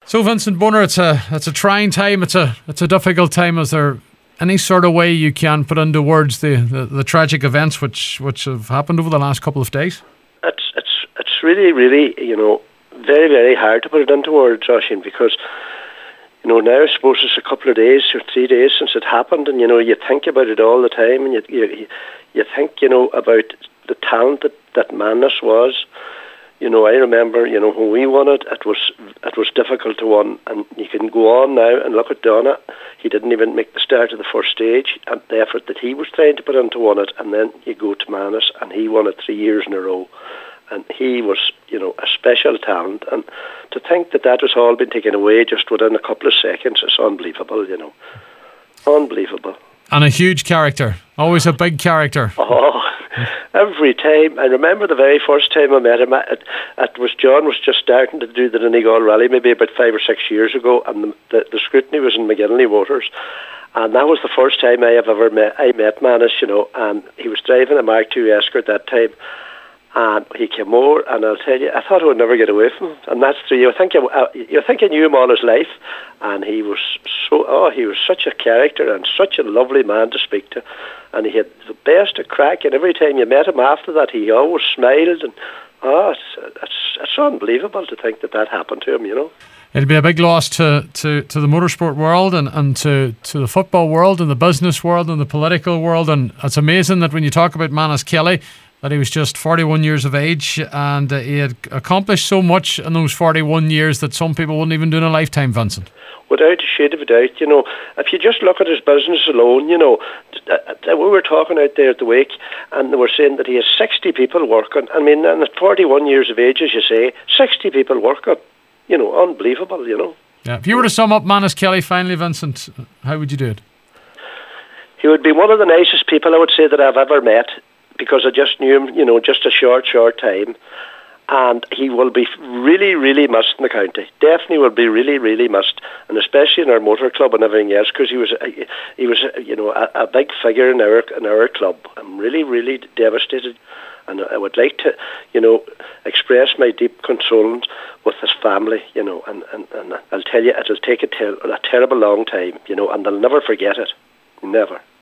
So Vincent Bonner, it's a trying time. It's a difficult time. Is there any sort of way you can put into words the tragic events which have happened over the last couple of days? It's really very, very hard to put it into words, Oisin, because now I suppose it's a couple of days or 3 days since it happened, and you think about it all the time, and you think about the talent that Manus was. I remember, when we won it, it was difficult to win, and you can go on now and look at Donna. He didn't even make the start of the first stage, and the effort that he was trying to put into win it, and then you go to Manus, and he won it 3 years in a row, and he was, a special talent, and to think that has all been taken away just within a couple of seconds is unbelievable, unbelievable. And a huge character, always a big character. Oh, every time. I remember the very first time I met him, John was just starting to do the Donegal Rally, maybe about 5 or 6 years ago, and the scrutiny was in McGinley Motors. And that was the first time I met Manus, and he was driving a Mark II Escort that time. And he came over, and I'll tell you, I thought I would never get away from him. And that's true. You think I knew him all his life, and he was such a character and such a lovely man to speak to, and he had the best of crack. And every time you met him after that, he always smiled, and it's unbelievable to think that happened to him. It'll be a big loss to the motorsport world and to the football world and the business world and the political world. And it's amazing that when you talk about Manus Kelly, that he was just 41 years of age, and he had accomplished so much in those 41 years that some people wouldn't even do in a lifetime, Vincent. Without a shade of a doubt, if you just look at his business alone, we were talking out there at the wake, and they were saying that he has 60 people working. I mean, and at 41 years of age, as you say, 60 people working. Unbelievable, Yeah. If you were to sum up Manus Kelly finally, Vincent, how would you do it? He would be one of the nicest people, I would say, that I've ever met, because I just knew him, just a short time. And he will be really, really missed in the county. Definitely will be really, really missed, and especially in our motor club and everything else, because he was a big figure in our club. I'm really, really devastated, and I would like to, express my deep condolence with his family, and I'll tell you, it'll take a terrible long time, and they'll never forget it, never.